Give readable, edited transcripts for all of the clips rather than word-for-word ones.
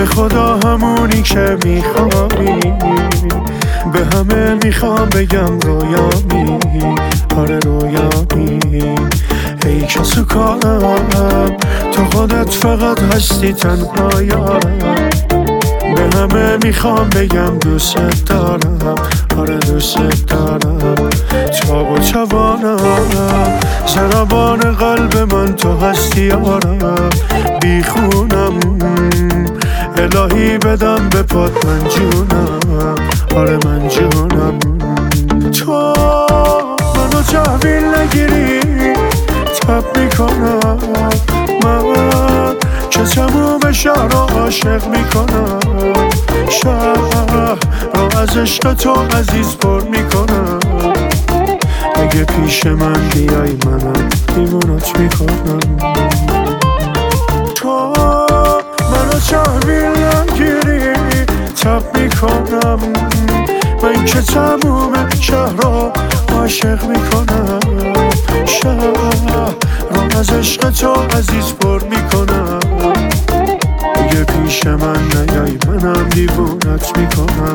خدا همونی که میخوایی، به همه میخوام بگم رویامی، آره رویامی. ای که تو کارم تو خودت فقط هستی تنها یارم، به همه میخوام بگم دوست دارم، آره دوست دارم. تاب و توانم ضربان قلب من تو هستی آرم، بیخونم الهی بدم به پات من جونم، آره من جونم. تو منو تحویل نگیری تب میکنم من که تموم شهر رو عاشق میکنم، شهر رو از عشق تو عزیز پر میکنم. اگه پیش من بیای منم دیوونت میکنم. تو منو تحویل نگیری تب میکنم من که تموم شهر رو عاشق میکنم، شهر رو از عشق تو عزیز پر میکنم. اگه پیش من نیای منم دیوونت میکنم.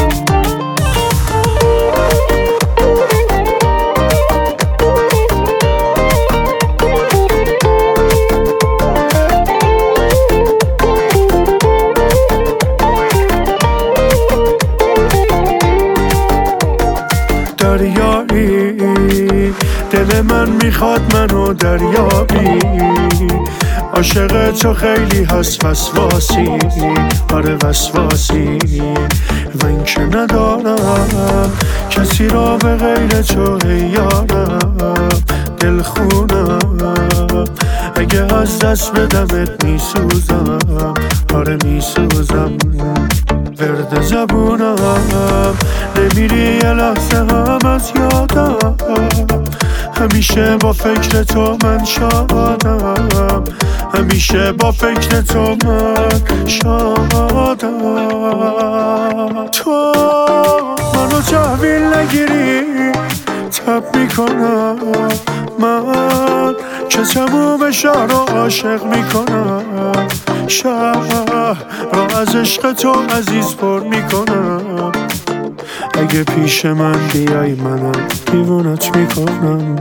دریایی دل من میخواد منو دریابی، عاشق تو خیلی هست وسواسی، آره وسواسی. من که ندارم کسی را به غیر تو ای یارم، دل خونم اگه از دست بدمت میسوزم، آره میسوزم. ورد زبونم نمیری یه لحظه هم از یادم، همیشه با فکر تو من شادم، همیشه با فکر تو من شادم. تو منو تحویل نگیری تب میکنم من که تموم شهر رو عاشق میکنم، شهر رو از عشق تو عزیز پر میکنم. اگه پیش من بیای منم دیوونت میکنم.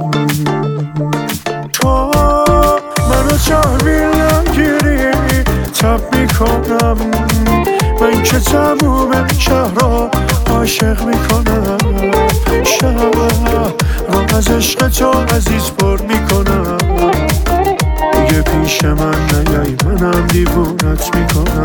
تو منو تحویل نگیری تب میکنم من که تموم شهر رو عاشق میکنم، شهر رو از عشق تو عزیز پر میکنم. اگه پیش من نیای منم دیوونت میکنم.